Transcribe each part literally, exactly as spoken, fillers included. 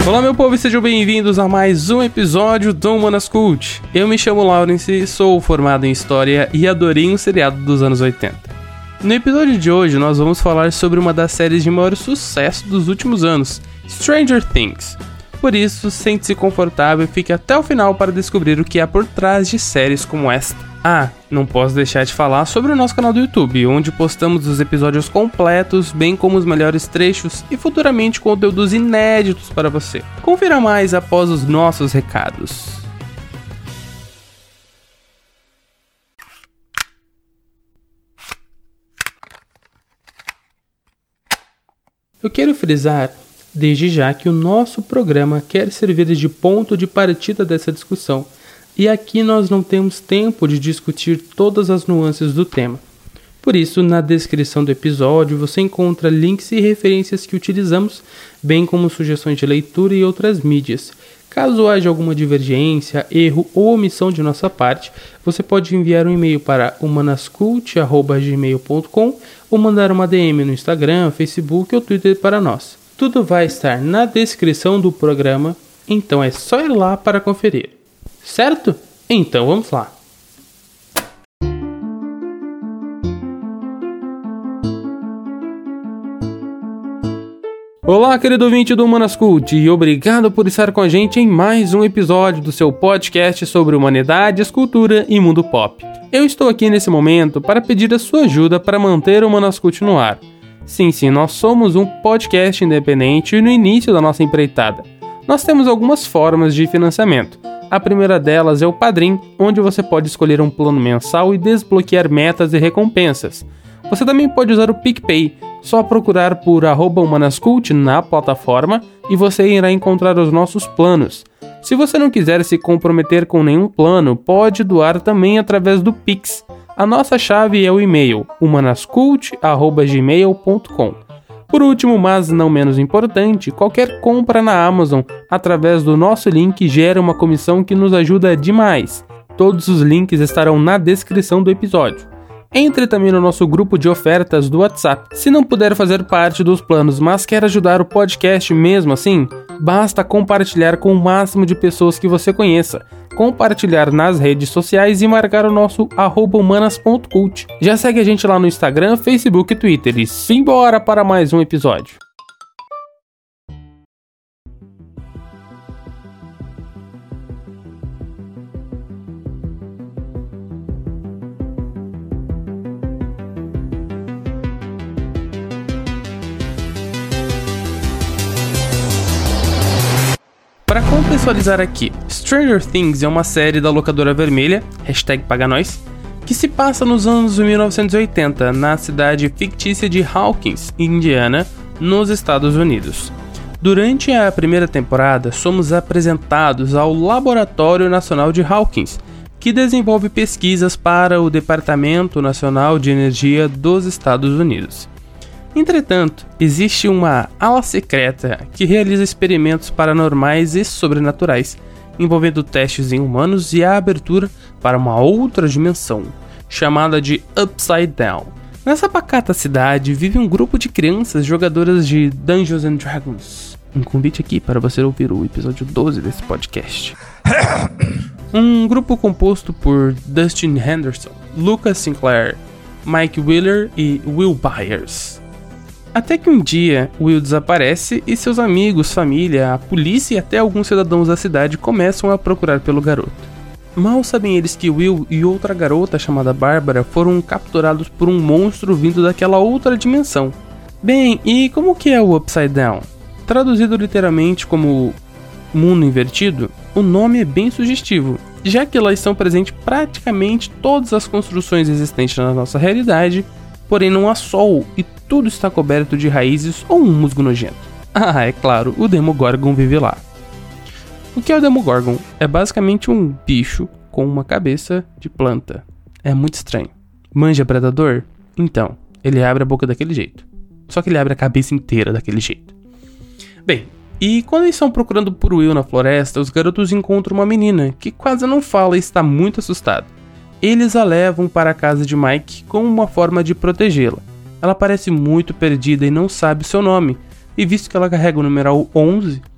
Olá meu povo e sejam bem-vindos a mais um episódio do Humanas Cult. Eu me chamo Lawrence, sou formado em História e adorei um seriado dos anos oitenta. No episódio de hoje nós vamos falar sobre uma das séries de maior sucesso dos últimos anos, Stranger Things. Por isso, sente-se confortável e fique até o final para descobrir o que há por trás de séries como esta. Ah, não posso deixar de falar sobre o nosso canal do YouTube, onde postamos os episódios completos, bem como os melhores trechos e futuramente conteúdos inéditos para você. Confira mais após os nossos recados. Eu quero frisar, desde já, que o nosso programa quer servir de ponto de partida dessa discussão, e aqui nós não temos tempo de discutir todas as nuances do tema. Por isso, na descrição do episódio você encontra links e referências que utilizamos, bem como sugestões de leitura e outras mídias. Caso haja alguma divergência, erro ou omissão de nossa parte, você pode enviar um e-mail para humanascult arroba gmail ponto com ou mandar uma D M no Instagram, Facebook ou Twitter para nós. Tudo vai estar na descrição do programa, então é só ir lá para conferir. Certo? Então vamos lá. Olá, querido ouvinte do Humanas Cult, e obrigado por estar com a gente em mais um episódio do seu podcast sobre humanidades, cultura e mundo pop. Eu estou aqui nesse momento para pedir a sua ajuda para manter o Humanas Cult no ar. Sim, sim, nós somos um podcast independente no início da nossa empreitada. Nós temos algumas formas de financiamento. A primeira delas é o Padrim, onde você pode escolher um plano mensal e desbloquear metas e recompensas. Você também pode usar o PicPay, só procurar por arroba humanascult na plataforma e você irá encontrar os nossos planos. Se você não quiser se comprometer com nenhum plano, pode doar também através do Pix. A nossa chave é o e-mail humanascult arroba gmail ponto com. Por último, mas não menos importante, qualquer compra na Amazon através do nosso link gera uma comissão que nos ajuda demais. Todos os links estarão na descrição do episódio. Entre também no nosso grupo de ofertas do WhatsApp. Se não puder fazer parte dos planos, mas quer ajudar o podcast mesmo assim, basta compartilhar com o máximo de pessoas que você conheça, compartilhar nas redes sociais e marcar o nosso arroba humanas ponto cult. Já segue a gente lá no Instagram, Facebook e Twitter. E simbora para mais um episódio. Para contextualizar aqui, Stranger Things é uma série da locadora vermelha, hashtag paga nós, que se passa nos anos mil novecentos e oitenta, na cidade fictícia de Hawkins, Indiana, nos Estados Unidos. Durante a primeira temporada, somos apresentados ao Laboratório Nacional de Hawkins, que desenvolve pesquisas para o Departamento Nacional de Energia dos Estados Unidos. Entretanto, existe uma ala secreta que realiza experimentos paranormais e sobrenaturais, envolvendo testes em humanos e a abertura para uma outra dimensão, chamada de Upside Down. Nessa pacata cidade vive um grupo de crianças jogadoras de Dungeons and Dragons. Um convite aqui para você ouvir o episódio doze desse podcast. Um grupo composto por Dustin Henderson, Lucas Sinclair, Mike Wheeler e Will Byers. Até que um dia, Will desaparece e seus amigos, família, a polícia e até alguns cidadãos da cidade começam a procurar pelo garoto. Mal sabem eles que Will e outra garota chamada Bárbara foram capturados por um monstro vindo daquela outra dimensão. Bem, e como que é o Upside Down? Traduzido literalmente como mundo invertido, o nome é bem sugestivo, já que lá estão presentes praticamente todas as construções existentes na nossa realidade, porém não há sol e tudo está coberto de raízes ou um musgo nojento. Ah, é claro, o Demogorgon vive lá. O que é o Demogorgon? É basicamente um bicho com uma cabeça de planta. É muito estranho. Manja predador? Então, ele abre a boca daquele jeito. Só que ele abre a cabeça inteira daquele jeito. Bem, e quando eles estão procurando por Will na floresta, os garotos encontram uma menina que quase não fala e está muito assustada. Eles a levam para a casa de Mike como uma forma de protegê-la. Ela parece muito perdida e não sabe seu nome, e visto que ela carrega o numeral onze,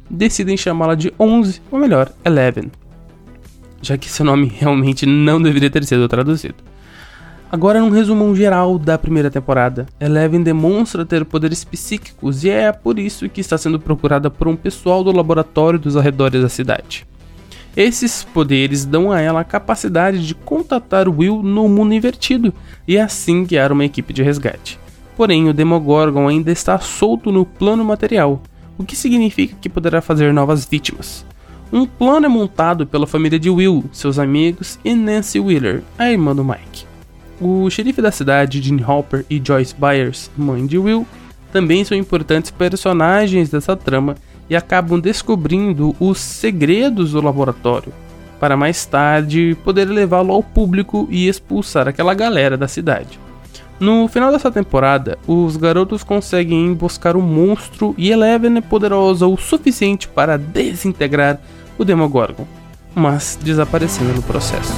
decidem chamá-la de onze, ou melhor, Eleven, já que seu nome realmente não deveria ter sido traduzido. Agora, num resumão geral da primeira temporada, Eleven demonstra ter poderes psíquicos e é por isso que está sendo procurada por um pessoal do laboratório dos arredores da cidade. Esses poderes dão a ela a capacidade de contatar Will no mundo invertido e assim guiar uma equipe de resgate. Porém, o Demogorgon ainda está solto no plano material, o que significa que poderá fazer novas vítimas. Um plano é montado pela família de Will, seus amigos e Nancy Wheeler, a irmã do Mike. O xerife da cidade, Gene Hopper, e Joyce Byers, mãe de Will, também são importantes personagens dessa trama e acabam descobrindo os segredos do laboratório, para mais tarde poder levá-lo ao público e expulsar aquela galera da cidade. No final dessa temporada, os garotos conseguem emboscar o monstro e Eleven é poderosa o suficiente para desintegrar o Demogorgon, mas desaparecendo no processo.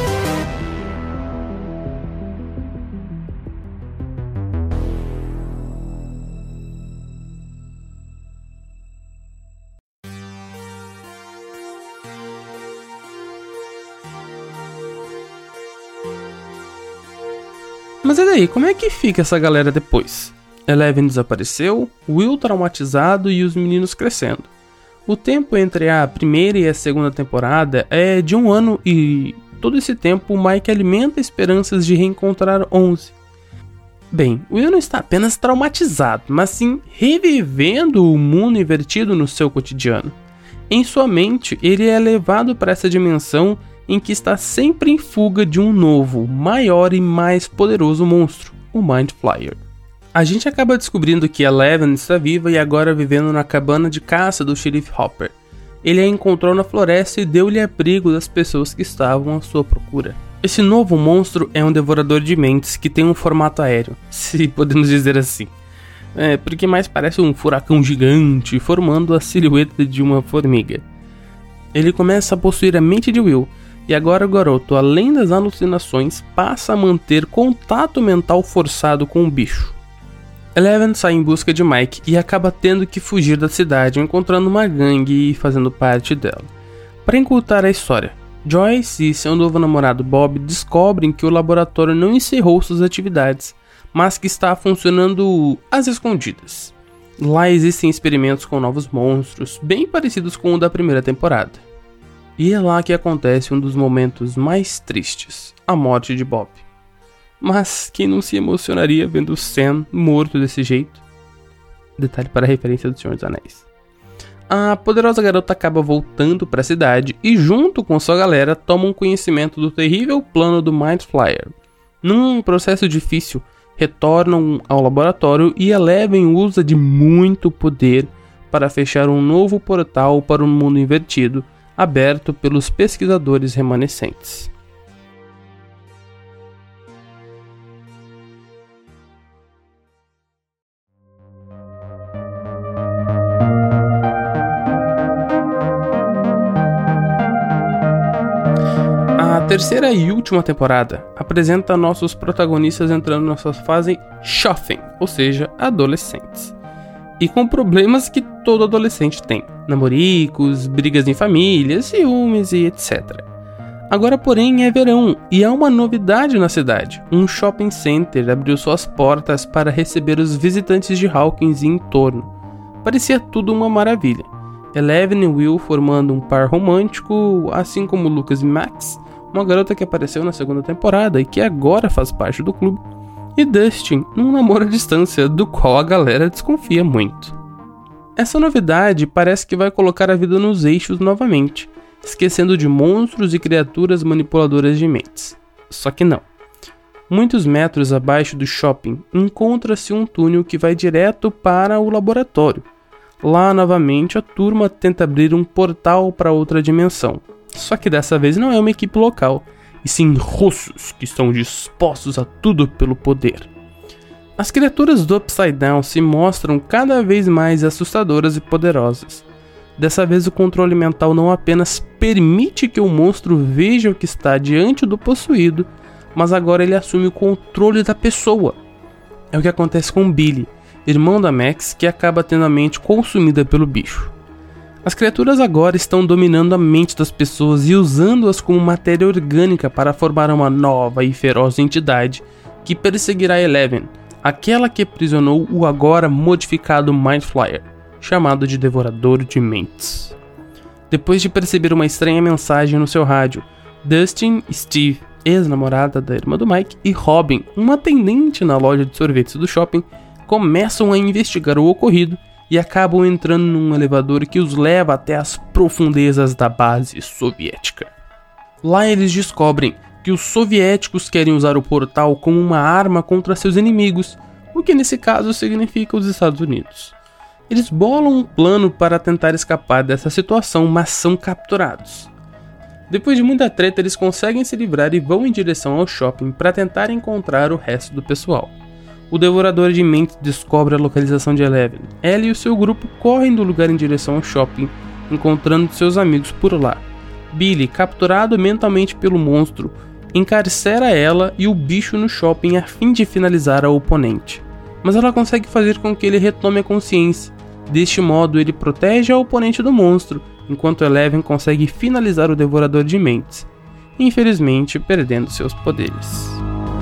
Mas e daí, como é que fica essa galera depois? Eleven desapareceu, Will traumatizado e os meninos crescendo. O tempo entre a primeira e a segunda temporada é de um ano e todo esse tempo o Mike alimenta esperanças de reencontrar onze. Bem, Will não está apenas traumatizado, mas sim revivendo o mundo invertido no seu cotidiano. Em sua mente, ele é levado para essa dimensão em que está sempre em fuga de um novo, maior e mais poderoso monstro, o Mind Flayer. A gente acaba descobrindo que Eleven está viva e agora vivendo na cabana de caça do xerife Hopper. Ele a encontrou na floresta e deu-lhe abrigo das pessoas que estavam à sua procura. Esse novo monstro é um devorador de mentes que tem um formato aéreo, se podemos dizer assim. É, porque mais parece um furacão gigante formando a silhueta de uma formiga. Ele começa a possuir a mente de Will, e agora o garoto, além das alucinações, passa a manter contato mental forçado com o bicho. Eleven sai em busca de Mike e acaba tendo que fugir da cidade, encontrando uma gangue e fazendo parte dela. Para encurtar a história, Joyce e seu novo namorado Bob descobrem que o laboratório não encerrou suas atividades, mas que está funcionando às escondidas. Lá existem experimentos com novos monstros, bem parecidos com o da primeira temporada. E é lá que acontece um dos momentos mais tristes, a morte de Bob. Mas quem não se emocionaria vendo Sam morto desse jeito? Detalhe para a referência do Senhor dos Anéis. A poderosa garota acaba voltando para a cidade e junto com sua galera tomam conhecimento do terrível plano do Mind Flayer. Num processo difícil, retornam ao laboratório e Eleven usa de muito poder para fechar um novo portal para um mundo invertido, aberto pelos pesquisadores remanescentes. A terceira e última temporada apresenta nossos protagonistas entrando na sua fase shopping, ou seja, adolescentes. E com problemas que todo adolescente tem. Namoricos, brigas em família, ciúmes e etcétera. Agora, porém, é verão e há uma novidade na cidade. Um shopping center abriu suas portas para receber os visitantes de Hawkins e em torno. Parecia tudo uma maravilha. Eleven e Will formando um par romântico, assim como Lucas e Max, uma garota que apareceu na segunda temporada e que agora faz parte do clube, e Dustin, num namoro à distância, do qual a galera desconfia muito. Essa novidade parece que vai colocar a vida nos eixos novamente, esquecendo de monstros e criaturas manipuladoras de mentes. Só que não. Muitos metros abaixo do shopping encontra-se um túnel que vai direto para o laboratório. Lá, novamente, a turma tenta abrir um portal para outra dimensão. Só que dessa vez não é uma equipe local, e sim russos que estão dispostos a tudo pelo poder. As criaturas do Upside Down se mostram cada vez mais assustadoras e poderosas. Dessa vez o controle mental não apenas permite que o monstro veja o que está diante do possuído, mas agora ele assume o controle da pessoa. É o que acontece com Billy, irmão da Max, que acaba tendo a mente consumida pelo bicho. As criaturas agora estão dominando a mente das pessoas e usando-as como matéria orgânica para formar uma nova e feroz entidade que perseguirá Eleven, aquela que aprisionou o agora modificado Mind Flayer, chamado de Devorador de Mentes. Depois de perceber uma estranha mensagem no seu rádio, Dustin, Steve, ex-namorada da irmã do Mike, e Robin, uma atendente na loja de sorvetes do shopping, começam a investigar o ocorrido e acabam entrando num elevador que os leva até as profundezas da base soviética. Lá eles descobrem que os soviéticos querem usar o portal como uma arma contra seus inimigos, o que nesse caso significa os Estados Unidos. Eles bolam um plano para tentar escapar dessa situação, mas são capturados. Depois de muita treta, eles conseguem se livrar e vão em direção ao shopping para tentar encontrar o resto do pessoal. O Devorador de Mentes descobre a localização de Eleven. Ela e o seu grupo correm do lugar em direção ao shopping, encontrando seus amigos por lá. Billy, capturado mentalmente pelo monstro, encarcera ela e o bicho no shopping a fim de finalizar a oponente. Mas ela consegue fazer com que ele retome a consciência. Deste modo, ele protege a oponente do monstro, enquanto Eleven consegue finalizar o Devorador de Mentes, infelizmente perdendo seus poderes.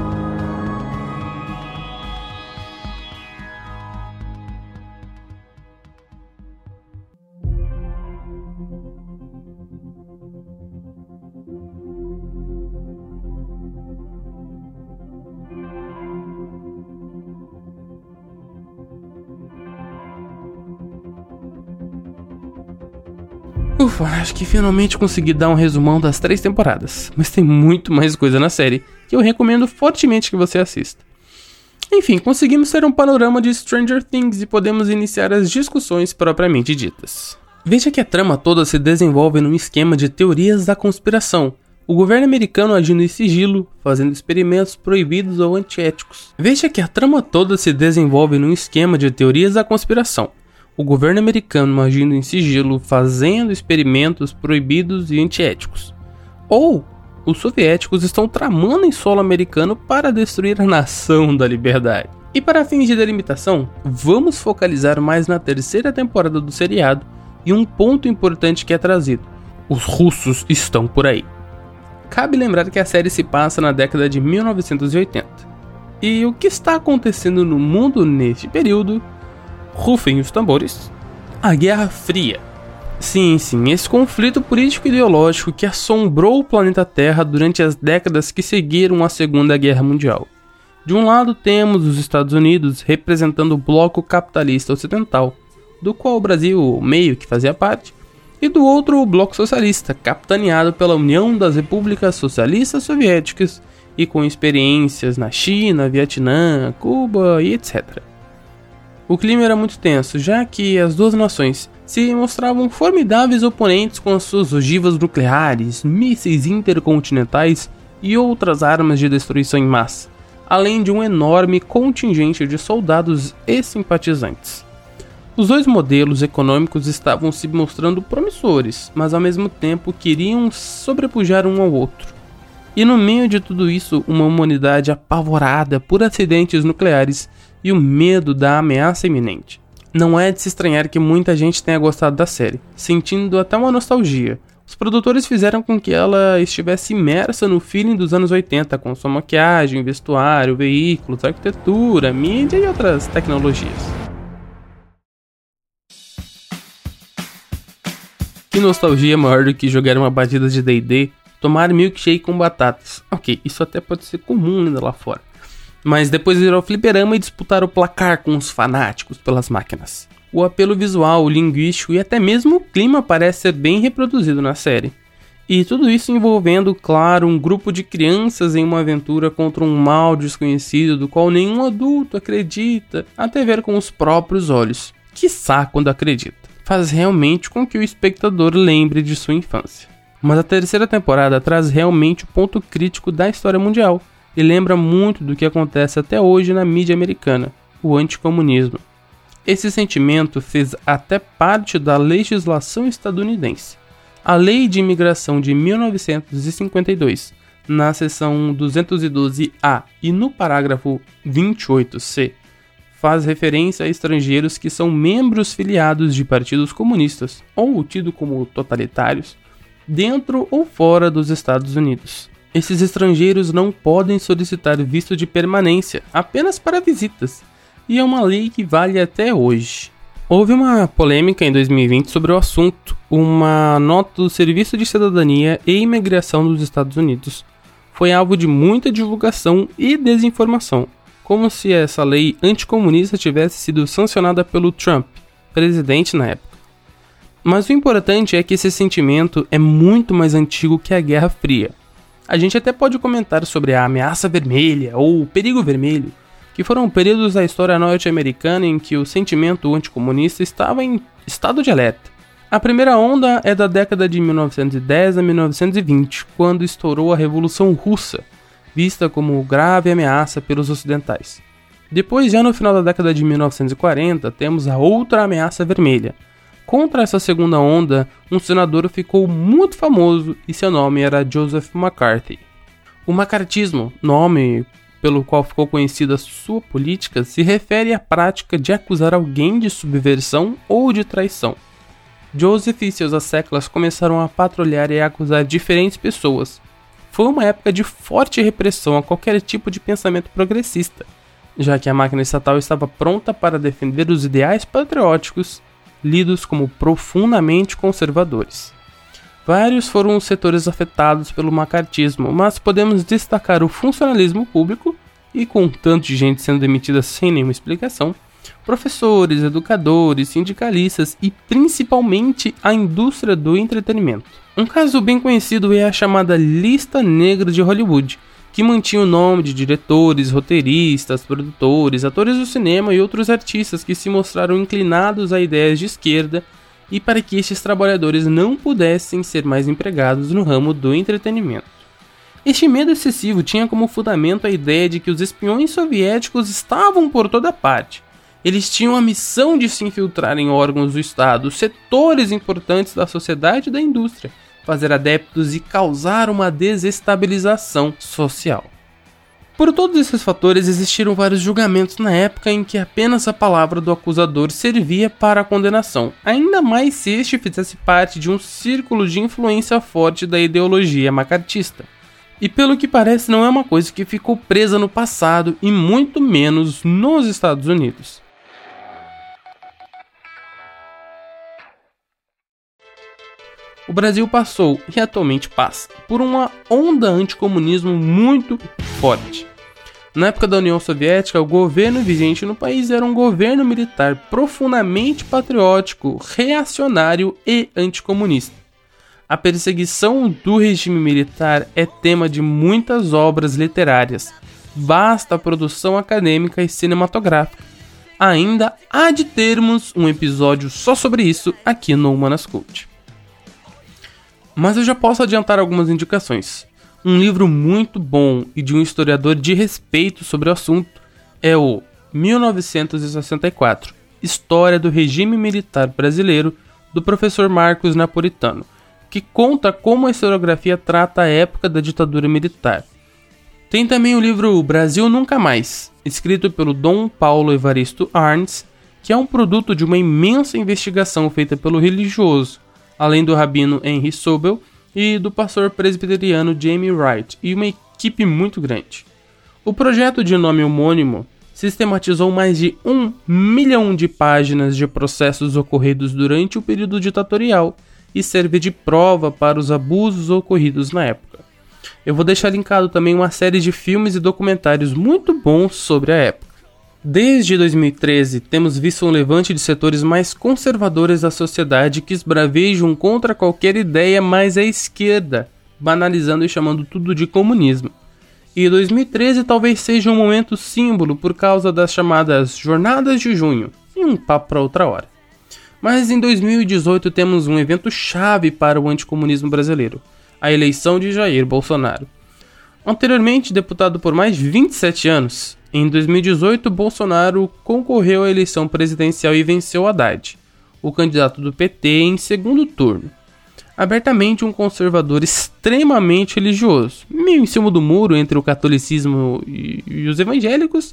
Ufa, acho que finalmente consegui dar um resumão das três temporadas, mas tem muito mais coisa na série que eu recomendo fortemente que você assista. Enfim, conseguimos ter um panorama de Stranger Things e podemos iniciar as discussões propriamente ditas. Veja que a trama toda se desenvolve num esquema de teorias da conspiração, o governo americano agindo em sigilo, fazendo experimentos proibidos ou antiéticos. Veja que a trama toda se desenvolve num esquema de teorias da conspiração, o governo americano agindo em sigilo, fazendo experimentos proibidos e antiéticos. Ou os soviéticos estão tramando em solo americano para destruir a nação da liberdade. E para fins de delimitação, vamos focalizar mais na terceira temporada do seriado e um ponto importante que é trazido: os russos estão por aí. Cabe lembrar que a série se passa na década de mil novecentos e oitenta. E o que está acontecendo no mundo neste período? Rufem os tambores. A Guerra Fria. Sim, sim, esse conflito político-ideológico que assombrou o planeta Terra durante as décadas que seguiram a Segunda Guerra Mundial. De um lado temos os Estados Unidos representando o bloco capitalista ocidental, do qual o Brasil meio que fazia parte, e do outro o bloco socialista, capitaneado pela União das Repúblicas Socialistas Soviéticas e com experiências na China, Vietnã, Cuba e etcétera. O clima era muito tenso, já que as duas nações se mostravam formidáveis oponentes com as suas ogivas nucleares, mísseis intercontinentais e outras armas de destruição em massa, além de um enorme contingente de soldados e simpatizantes. Os dois modelos econômicos estavam se mostrando promissores, mas ao mesmo tempo queriam sobrepujar um ao outro. E no meio de tudo isso, uma humanidade apavorada por acidentes nucleares e o medo da ameaça iminente. Não é de se estranhar que muita gente tenha gostado da série, sentindo até uma nostalgia. Os produtores fizeram com que ela estivesse imersa no feeling dos anos oitenta, com sua maquiagem, vestuário, veículos, arquitetura, mídia e outras tecnologias. Que nostalgia maior do que jogar uma batida de D e D, tomar milkshake com batatas. Ok, isso até pode ser comum ainda lá fora. Mas depois ir ao fliperama e disputar o placar com os fanáticos pelas máquinas. O apelo visual, linguístico e até mesmo o clima parece ser bem reproduzido na série. E tudo isso envolvendo, claro, um grupo de crianças em uma aventura contra um mal desconhecido do qual nenhum adulto acredita, até ver com os próprios olhos, quiçá quando acredita. Faz realmente com que o espectador lembre de sua infância. Mas a terceira temporada traz realmente o ponto crítico da história mundial e lembra muito do que acontece até hoje na mídia americana, o anticomunismo. Esse sentimento fez até parte da legislação estadunidense. A Lei de Imigração de mil novecentos e cinquenta e dois, na seção duzentos e doze A e no parágrafo vinte e oito C, faz referência a estrangeiros que são membros filiados de partidos comunistas, ou tidos como totalitários, dentro ou fora dos Estados Unidos. Esses estrangeiros não podem solicitar visto de permanência, apenas para visitas, e é uma lei que vale até hoje. Houve uma polêmica em dois mil e vinte sobre o assunto. Uma nota do Serviço de Cidadania e Imigração dos Estados Unidos foi alvo de muita divulgação e desinformação, como se essa lei anticomunista tivesse sido sancionada pelo Trump, presidente na época. Mas o importante é que esse sentimento é muito mais antigo que a Guerra Fria. A gente até pode comentar sobre a ameaça vermelha ou o perigo vermelho, que foram períodos da história norte-americana em que o sentimento anticomunista estava em estado de alerta. A primeira onda é da década de mil novecentos e dez a mil novecentos e vinte, quando estourou a Revolução Russa, vista como grave ameaça pelos ocidentais. Depois, já no final da década de mil novecentos e quarenta, temos a outra ameaça vermelha. Contra essa segunda onda, um senador ficou muito famoso e seu nome era Joseph McCarthy. O macartismo, nome pelo qual ficou conhecida sua política, se refere à prática de acusar alguém de subversão ou de traição. Joseph e seus asseclas começaram a patrulhar e a acusar diferentes pessoas. Foi uma época de forte repressão a qualquer tipo de pensamento progressista, já que a máquina estatal estava pronta para defender os ideais patrióticos, lidos como profundamente conservadores. Vários foram os setores afetados pelo macartismo, mas podemos destacar o funcionalismo público, e com tanto de gente sendo demitida sem nenhuma explicação, professores, educadores, sindicalistas e principalmente a indústria do entretenimento. Um caso bem conhecido é a chamada Lista Negra de Hollywood, que mantinha o nome de diretores, roteiristas, produtores, atores do cinema e outros artistas que se mostraram inclinados a ideias de esquerda e para que estes trabalhadores não pudessem ser mais empregados no ramo do entretenimento. Este medo excessivo tinha como fundamento a ideia de que os espiões soviéticos estavam por toda parte. Eles tinham a missão de se infiltrar em órgãos do Estado, setores importantes da sociedade e da indústria, fazer adeptos e causar uma desestabilização social. Por todos esses fatores, existiram vários julgamentos na época em que apenas a palavra do acusador servia para a condenação, ainda mais se este fizesse parte de um círculo de influência forte da ideologia macartista. E pelo que parece, não é uma coisa que ficou presa no passado e muito menos nos Estados Unidos. O Brasil passou, e atualmente passa, por uma onda anticomunismo muito forte. Na época da União Soviética, o governo vigente no país era um governo militar profundamente patriótico, reacionário e anticomunista. A perseguição do regime militar é tema de muitas obras literárias, vasta produção acadêmica e cinematográfica. Ainda há de termos um episódio só sobre isso aqui no Humanas Cult. Mas eu já posso adiantar algumas indicações. Um livro muito bom e de um historiador de respeito sobre o assunto é o mil novecentos e sessenta e quatro, História do Regime Militar Brasileiro, do professor Marcos Napolitano, que conta como a historiografia trata a época da ditadura militar. Tem também o livro Brasil Nunca Mais, escrito pelo Dom Paulo Evaristo Arns, que é um produto de uma imensa investigação feita pelo religioso, além do rabino Henry Sobel e do pastor presbiteriano Jamie Wright, e uma equipe muito grande. O projeto de nome homônimo sistematizou mais de um milhão de páginas de processos ocorridos durante o período ditatorial e serve de prova para os abusos ocorridos na época. Eu vou deixar linkado também uma série de filmes e documentários muito bons sobre a época. Desde dois mil e treze, temos visto um levante de setores mais conservadores da sociedade que esbravejam contra qualquer ideia mais à esquerda, banalizando e chamando tudo de comunismo. E dois mil e treze talvez seja um momento símbolo por causa das chamadas Jornadas de Junho, e um papo para outra hora. Mas em dois mil e dezoito temos um evento chave para o anticomunismo brasileiro, a eleição de Jair Bolsonaro. Anteriormente deputado por mais de vinte e sete anos, em dois mil e dezoito Bolsonaro concorreu à eleição presidencial e venceu Haddad, o candidato do P T, em segundo turno. Abertamente um conservador extremamente religioso, meio em cima do muro entre o catolicismo e, e os evangélicos,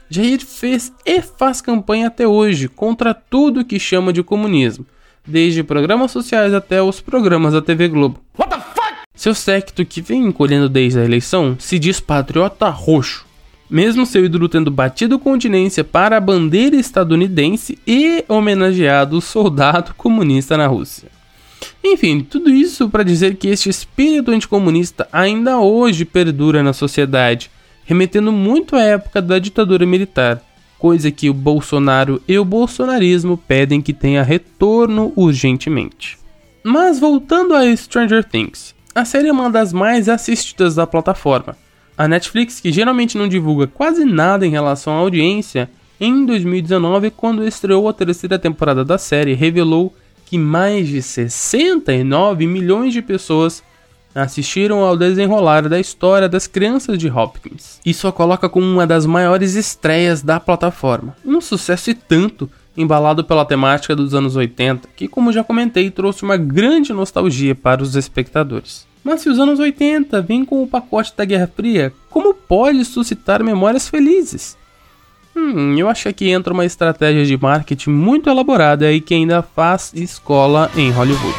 Jair fez e faz campanha até hoje contra tudo que chama de comunismo, desde programas sociais até os programas da T V Globo. What the fuck? Seu séquito, que vem encolhendo desde a eleição, se diz patriota roxo, mesmo seu ídolo tendo batido continência para a bandeira estadunidense e homenageado o soldado comunista na Rússia. Enfim, tudo isso para dizer que este espírito anticomunista ainda hoje perdura na sociedade, remetendo muito à época da ditadura militar, coisa que o Bolsonaro e o bolsonarismo pedem que tenha retorno urgentemente. Mas voltando a Stranger Things, a série é uma das mais assistidas da plataforma. A Netflix, que geralmente não divulga quase nada em relação à audiência, em dois mil e dezenove, quando estreou a terceira temporada da série, revelou que mais de sessenta e nove milhões de pessoas assistiram ao desenrolar da história das crianças de Hopkins. Isso a coloca como uma das maiores estreias da plataforma. Um sucesso e tanto, embalado pela temática dos anos oitenta, que, como já comentei, trouxe uma grande nostalgia para os espectadores. Mas se os anos oitenta vêm com o pacote da Guerra Fria, como pode suscitar memórias felizes? Hum, eu acho que aqui entra uma estratégia de marketing muito elaborada e que ainda faz escola em Hollywood.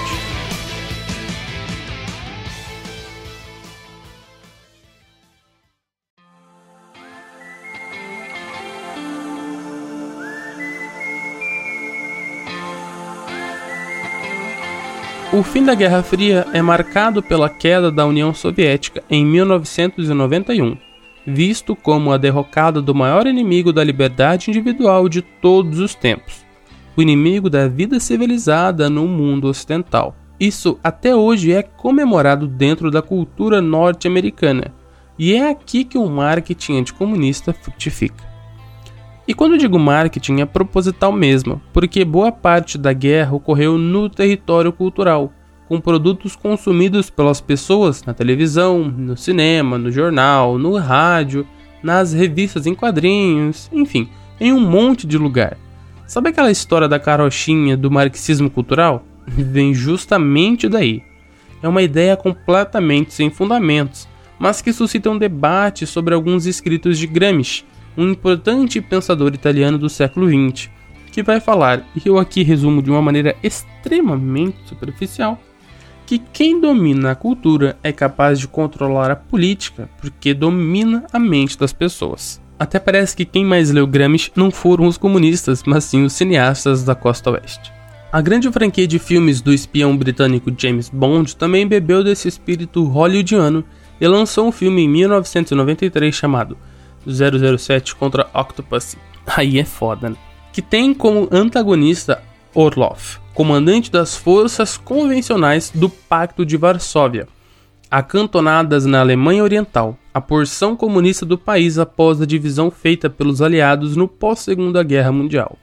O fim da Guerra Fria é marcado pela queda da União Soviética em mil novecentos e noventa e um, visto como a derrocada do maior inimigo da liberdade individual de todos os tempos, o inimigo da vida civilizada no mundo ocidental. Isso até hoje é comemorado dentro da cultura norte-americana, e é aqui que o marketing anticomunista frutifica. E quando digo marketing é proposital mesmo, porque boa parte da guerra ocorreu no território cultural, com produtos consumidos pelas pessoas na televisão, no cinema, no jornal, no rádio, nas revistas em quadrinhos, enfim, em um monte de lugar. Sabe aquela história da carochinha do marxismo cultural? Vem justamente daí. É uma ideia completamente sem fundamentos, mas que suscita um debate sobre alguns escritos de Gramsci, um importante pensador italiano do século vinte, que vai falar, e eu aqui resumo de uma maneira extremamente superficial, que quem domina a cultura é capaz de controlar a política, porque domina a mente das pessoas. Até parece que quem mais leu Gramsci não foram os comunistas, mas sim os cineastas da costa oeste. A grande franquia de filmes do espião britânico James Bond também bebeu desse espírito hollywoodiano e lançou um filme em mil novecentos e noventa e três chamado zero zero sete contra Octopussy. Aí é foda, né? Que tem como antagonista Orlov, comandante das forças convencionais do Pacto de Varsóvia, acantonadas na Alemanha Oriental, a porção comunista do país após a divisão feita pelos aliados no pós-Segunda Guerra Mundial.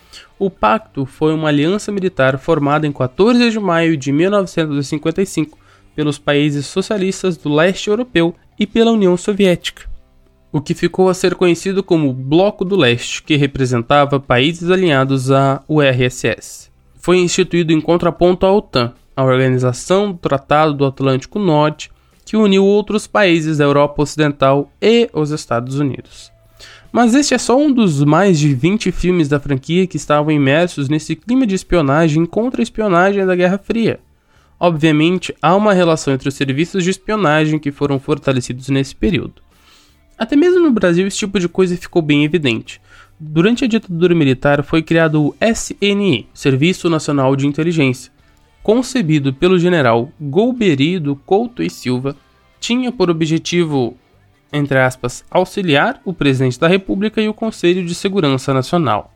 O pacto foi uma aliança militar formada em quatorze de maio de mil novecentos e cinquenta e cinco pelos países socialistas do leste europeu e pela União Soviética, o que ficou a ser conhecido como Bloco do Leste, que representava países alinhados à U R S S. Foi instituído em contraponto à OTAN, a Organização do Tratado do Atlântico Norte, que uniu outros países da Europa Ocidental e os Estados Unidos. Mas este é só um dos mais de vinte filmes da franquia que estavam imersos nesse clima de espionagem e contra-espionagem da Guerra Fria. Obviamente, há uma relação entre os serviços de espionagem que foram fortalecidos nesse período. Até mesmo no Brasil esse tipo de coisa ficou bem evidente. Durante a ditadura militar foi criado o S N I, Serviço Nacional de Inteligência, concebido pelo general Golbery Couto e Silva, tinha por objetivo, entre aspas, auxiliar o presidente da República e o Conselho de Segurança Nacional.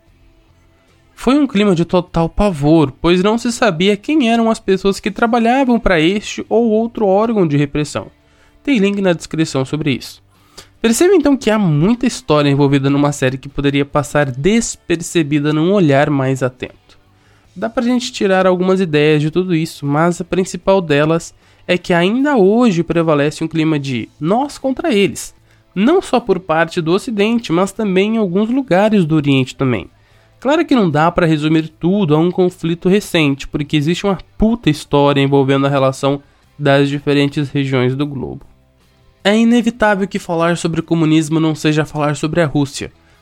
Foi um clima de total pavor, pois não se sabia quem eram as pessoas que trabalhavam para este ou outro órgão de repressão. Tem link na descrição sobre isso. Perceba então que há muita história envolvida numa série que poderia passar despercebida num olhar mais atento. Dá pra gente tirar algumas ideias de tudo isso, mas a principal delas é que ainda hoje prevalece um clima de nós contra eles, não só por parte do Ocidente, mas também em alguns lugares do Oriente também. Claro que não dá pra resumir tudo a um conflito recente, porque existe uma puta história envolvendo a relação das diferentes regiões do globo. É inevitável que falar sobre comunismo não seja falar sobre a Rússia,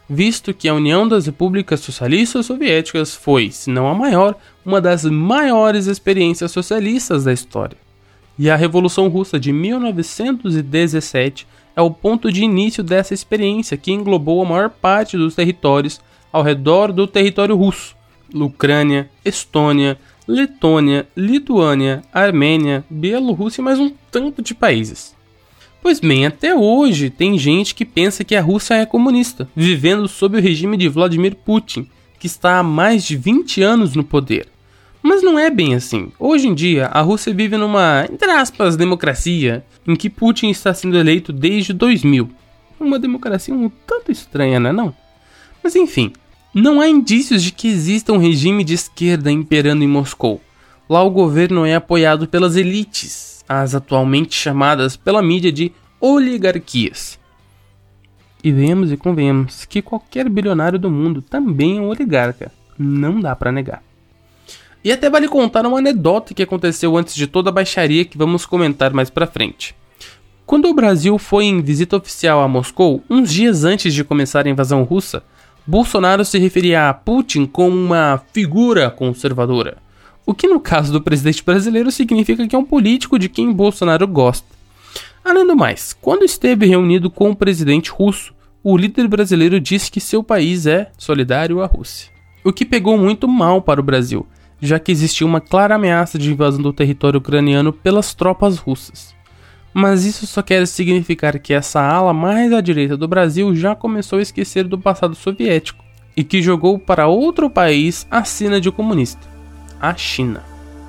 visto que a União das Repúblicas Socialistas Soviéticas foi, se não a maior, uma das maiores experiências socialistas da história. E a Revolução Russa de mil novecentos e dezessete é o ponto de início dessa experiência que englobou a maior parte dos territórios ao redor do território russo: Ucrânia, Estônia, Letônia, Lituânia, Armênia, Bielorrússia e mais um tanto de países. Pois bem, até hoje tem gente que pensa que a Rússia é comunista, vivendo sob o regime de Vladimir Putin, que está há mais de vinte anos no poder. Mas não é bem assim. Hoje em dia, a Rússia vive numa, entre aspas, democracia, em que Putin está sendo eleito desde dois mil. Uma democracia um tanto estranha, não é não? Mas enfim, não há indícios de que exista um regime de esquerda imperando em Moscou. Lá o governo é apoiado pelas elites, as atualmente chamadas pela mídia de oligarquias. E venhamos e convenhamos que qualquer bilionário do mundo também é um oligarca. Não dá pra negar. E até vale contar uma anedota que aconteceu antes de toda a baixaria que vamos comentar mais pra frente. Quando o Brasil foi em visita oficial a Moscou, uns dias antes de começar a invasão russa, Bolsonaro se referia a Putin como uma figura conservadora. O que no caso do presidente brasileiro significa que é um político de quem Bolsonaro gosta. Além do mais, quando esteve reunido com o presidente russo, o líder brasileiro disse que seu país é solidário à Rússia. O que pegou muito mal para o Brasil, já que existia uma clara ameaça de invasão do território ucraniano pelas tropas russas. Mas isso só quer significar que essa ala mais à direita do Brasil já começou a esquecer do passado soviético e que jogou para outro país a sina de comunista: a China.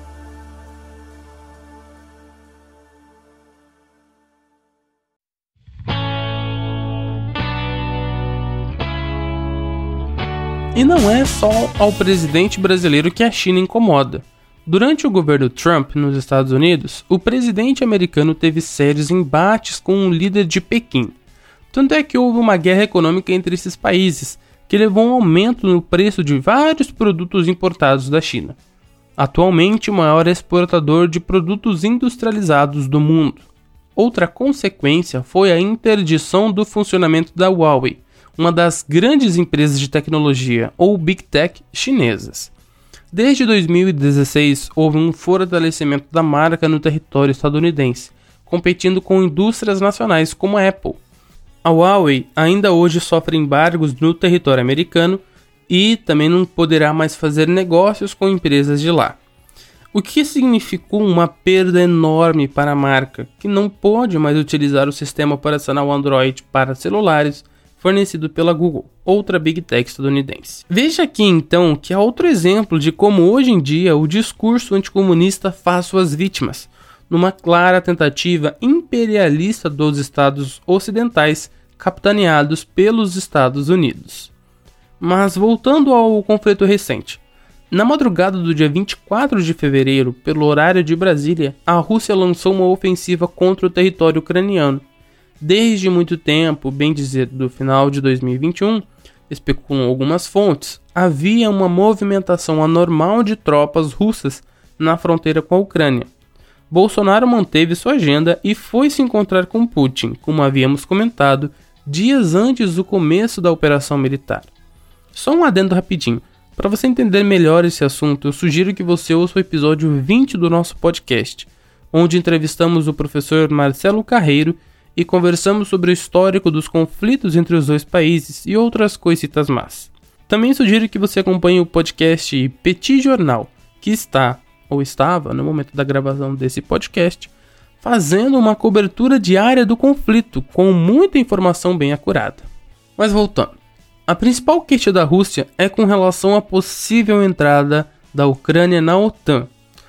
E não é só ao presidente brasileiro que a China incomoda. Durante o governo Trump nos Estados Unidos, o presidente americano teve sérios embates com um líder de Pequim. Tanto é que houve uma guerra econômica entre esses países, que levou a um aumento no preço de vários produtos importados da China. Atualmente o maior exportador de produtos industrializados do mundo. Outra consequência foi a interdição do funcionamento da Huawei, uma das grandes empresas de tecnologia, ou Big Tech, chinesas. Desde dois mil e dezesseis, houve um fortalecimento da marca no território estadunidense, competindo com indústrias nacionais como a Apple. A Huawei ainda hoje sofre embargos no território americano e também não poderá mais fazer negócios com empresas de lá. O que significou uma perda enorme para a marca, que não pode mais utilizar o sistema operacional Android para celulares fornecido pela Google, outra Big Tech estadunidense. Veja aqui então que há outro exemplo de como hoje em dia o discurso anticomunista faz suas vítimas, numa clara tentativa imperialista dos Estados ocidentais, capitaneados pelos Estados Unidos. Mas voltando ao conflito recente. Na madrugada do dia vinte e quatro de fevereiro, pelo horário de Brasília, a Rússia lançou uma ofensiva contra o território ucraniano. Desde muito tempo, bem dizer do final de dois mil e vinte e um, especulam algumas fontes, havia uma movimentação anormal de tropas russas na fronteira com a Ucrânia. Bolsonaro manteve sua agenda e foi se encontrar com Putin, como havíamos comentado, dias antes do começo da operação militar. Só um adendo rapidinho. Para você entender melhor esse assunto, eu sugiro que você ouça o episódio vinte do nosso podcast, onde entrevistamos o professor Marcelo Carreiro e conversamos sobre o histórico dos conflitos entre os dois países e outras coisitas más. Também sugiro que você acompanhe o podcast Petit Jornal, que está, ou estava, no momento da gravação desse podcast, fazendo uma cobertura diária do conflito, com muita informação bem acurada. Mas voltando. A principal queixa da Rússia é com relação à possível entrada da Ucrânia na OTAN.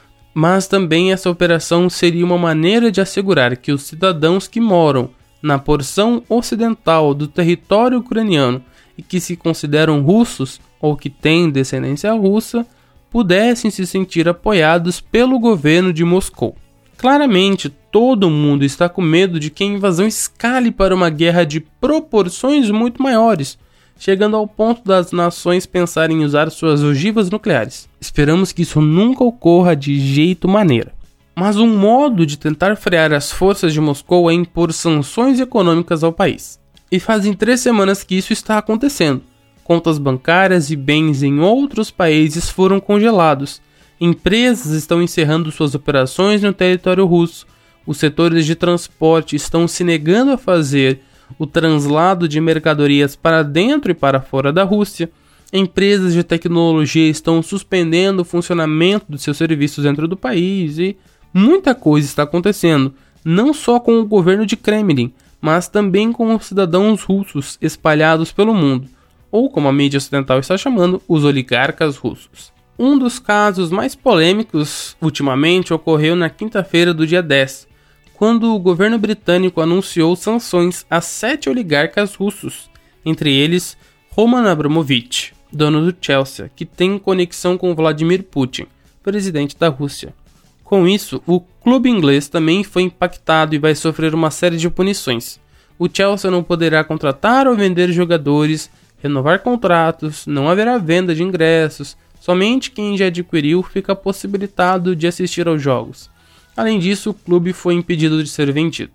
Mas também essa operação seria uma maneira de assegurar que os cidadãos que moram na porção ocidental do território ucraniano e que se consideram russos ou que têm descendência russa pudessem se sentir apoiados pelo governo de Moscou. Claramente, todo mundo está com medo de que a invasão escale para uma guerra de proporções muito maiores, chegando ao ponto das nações pensarem em usar suas ogivas nucleares. Esperamos que isso nunca ocorra de jeito maneira. Mas um modo de tentar frear as forças de Moscou é impor sanções econômicas ao país. E fazem três semanas que isso está acontecendo. Contas bancárias e bens em outros países foram congelados. Empresas estão encerrando suas operações no território russo. Os setores de transporte estão se negando a fazer o translado de mercadorias para dentro e para fora da Rússia. Empresas de tecnologia estão suspendendo o funcionamento dos seus serviços dentro do país e muita coisa está acontecendo, não só com o governo de Kremlin, mas também com os cidadãos russos espalhados pelo mundo, ou como a mídia ocidental está chamando, os oligarcas russos. Um dos casos mais polêmicos ultimamente ocorreu na quinta-feira do dia dez, quando o governo britânico anunciou sanções a sete oligarcas russos, entre eles Roman Abramovich, dono do Chelsea, que tem conexão com Vladimir Putin, presidente da Rússia. Com isso, o clube inglês também foi impactado e vai sofrer uma série de punições. O Chelsea não poderá contratar ou vender jogadores, renovar contratos, não haverá venda de ingressos, somente quem já adquiriu fica possibilitado de assistir aos jogos. Além disso, o clube foi impedido de ser vendido.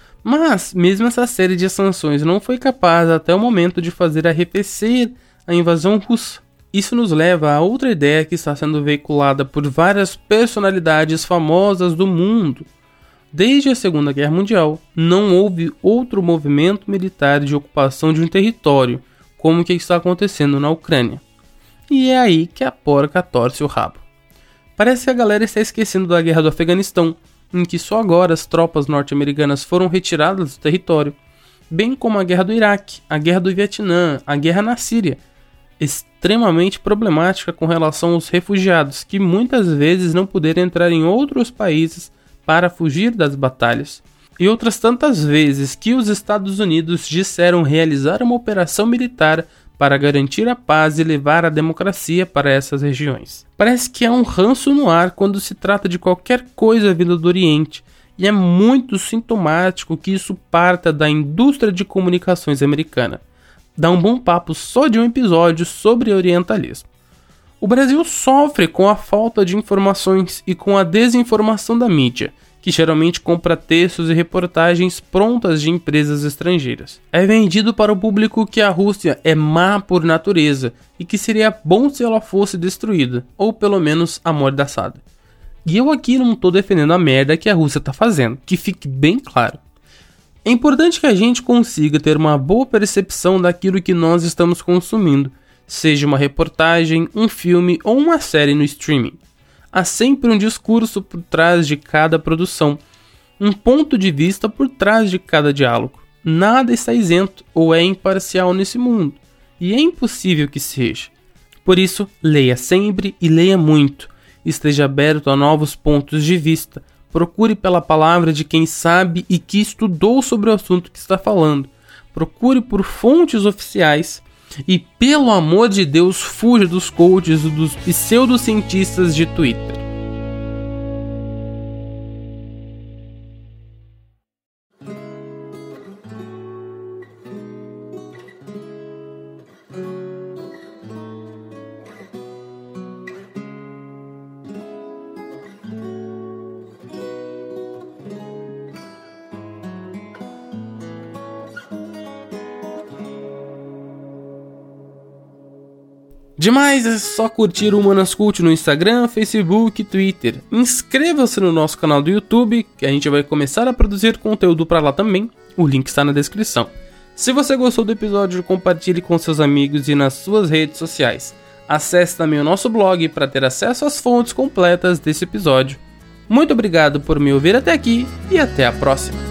Mas, mesmo essa série de sanções não foi capaz até o momento de fazer arrefecer a invasão russa. Isso nos leva a outra ideia que está sendo veiculada por várias personalidades famosas do mundo. Desde a Segunda Guerra Mundial, não houve outro movimento militar de ocupação de um território, como o que está acontecendo na Ucrânia. E é aí que a porca torce o rabo. Parece que a galera está esquecendo da guerra do Afeganistão, em que só agora as tropas norte-americanas foram retiradas do território, bem como a guerra do Iraque, a guerra do Vietnã, a guerra na Síria, extremamente problemática com relação aos refugiados, que muitas vezes não puderam entrar em outros países para fugir das batalhas. E outras tantas vezes que os Estados Unidos disseram realizar uma operação militar para garantir a paz e levar a democracia para essas regiões. Parece que há um ranço no ar quando se trata de qualquer coisa vinda do Oriente, e é muito sintomático que isso parta da indústria de comunicações americana. Dá um bom papo só de um episódio sobre orientalismo. O Brasil sofre com a falta de informações e com a desinformação da mídia, que geralmente compra textos e reportagens prontas de empresas estrangeiras. É vendido para o público que a Rússia é má por natureza e que seria bom se ela fosse destruída, ou pelo menos amordaçada. E eu aqui não estou defendendo a merda que a Rússia está fazendo, que fique bem claro. É importante que a gente consiga ter uma boa percepção daquilo que nós estamos consumindo, seja uma reportagem, um filme ou uma série no streaming. Há sempre um discurso por trás de cada produção, um ponto de vista por trás de cada diálogo. Nada está isento ou é imparcial nesse mundo, e é impossível que seja. Por isso, leia sempre e leia muito. Esteja aberto a novos pontos de vista. Procure pela palavra de quem sabe e que estudou sobre o assunto que está falando. Procure por fontes oficiais e, pelo amor de Deus, fuja dos coaches e dos pseudocientistas de Twitter. Demais, é só curtir o Humanas Cult no Instagram, Facebook e Twitter. Inscreva-se no nosso canal do YouTube, que a gente vai começar a produzir conteúdo para lá também. O link está na descrição. Se você gostou do episódio, compartilhe com seus amigos e nas suas redes sociais. Acesse também o nosso blog para ter acesso às fontes completas desse episódio. Muito obrigado por me ouvir até aqui e até a próxima.